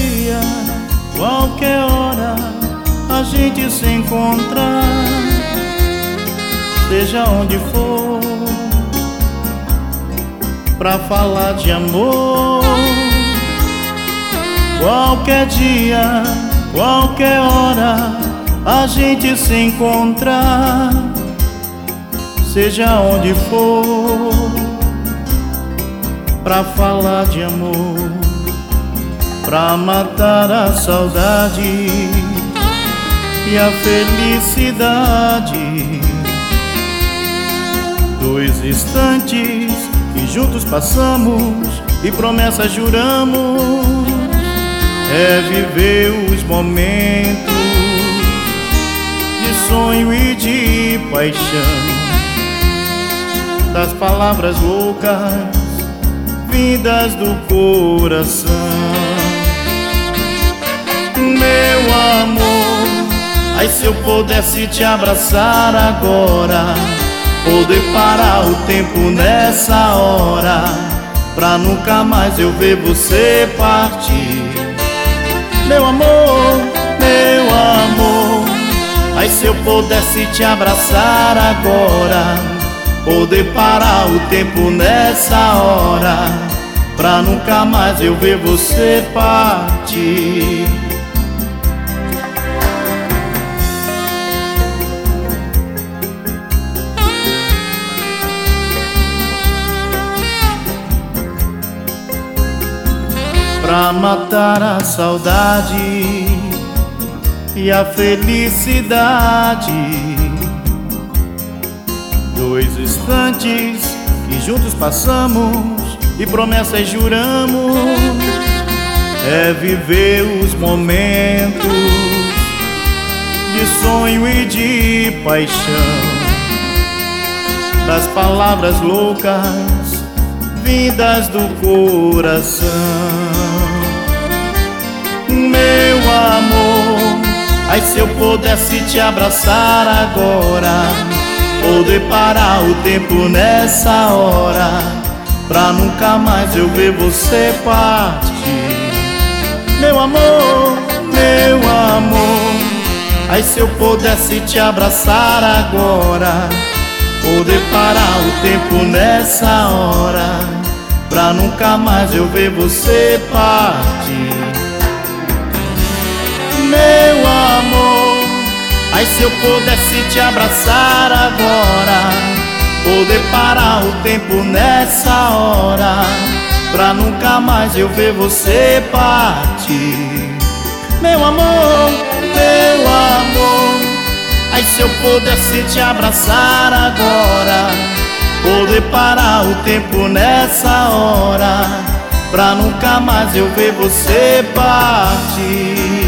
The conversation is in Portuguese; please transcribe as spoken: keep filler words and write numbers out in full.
dia, qualquer hora, a gente se encontra, seja onde for, pra falar de amor. Qualquer dia, qualquer hora, a gente se encontra, seja onde for, pra falar de amor, pra matar a saudade e a felicidade. Dois instantes que juntos passamos e promessas juramos, é viver os momentos de sonho e de paixão, das palavras loucas vindas do coração. Meu amor, ai se eu pudesse te abraçar agora, poder parar o tempo nessa hora, pra nunca mais eu ver você partir. Meu amor, meu amor, ai se eu pudesse te abraçar agora, poder parar o tempo nessa hora, pra nunca mais eu ver você partir. Pra matar a saudade e a felicidade. Dois instantes que juntos passamos e promessas juramos, é viver os momentos de sonho e de paixão, das palavras loucas vindas do coração. Meu amor, ai se eu pudesse te abraçar agora, poder parar o tempo nessa hora, pra nunca mais eu ver você partir. Meu amor, meu amor, ai se eu pudesse te abraçar agora, poder parar o tempo nessa hora, pra nunca mais eu ver você partir. Meu amor, ai se eu pudesse te abraçar agora, poder parar o tempo nessa hora, pra nunca mais eu ver você partir. Meu amor, meu amor, ai se eu pudesse te abraçar agora, poder parar o tempo nessa hora, pra nunca mais eu ver você partir.